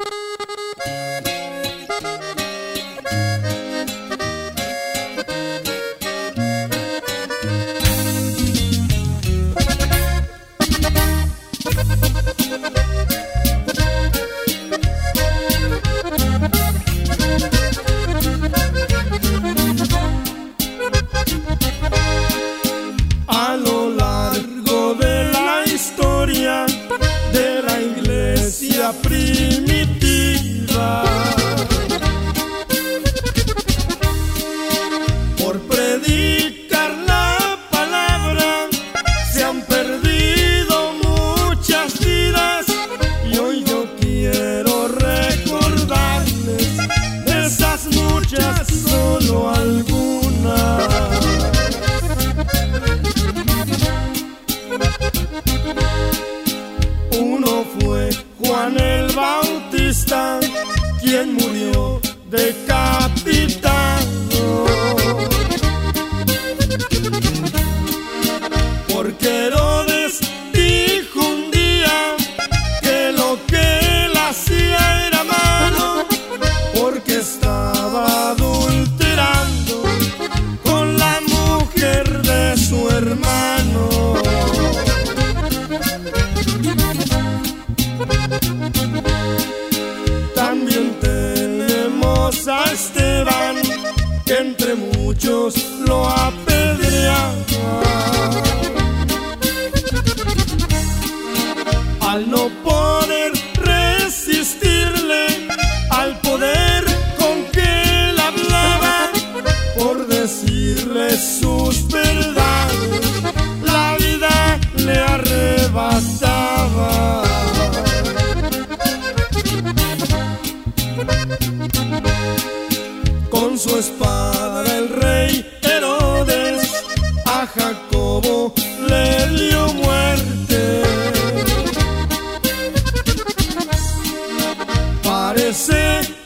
A lo largo de la historia de la iglesia primitiva, por predicar la palabra se han perdido muchas vidas, y hoy yo quiero recordarles de esas muchas solo algunas. Uno fue Juan el Bautista, quien murió decapitado, porque Herodes dijo un día que lo que él hacía era malo, porque estaba adulterando con la mujer de su hermano. También tenemos a Esteban, que entre muchos lo apedreaba. Al no poder resistirle al poder con que él hablaba, por decirle sus verdades, la vida le arrebataba. Con su espada el rey Herodes a Jacobo le dio muerte. Parece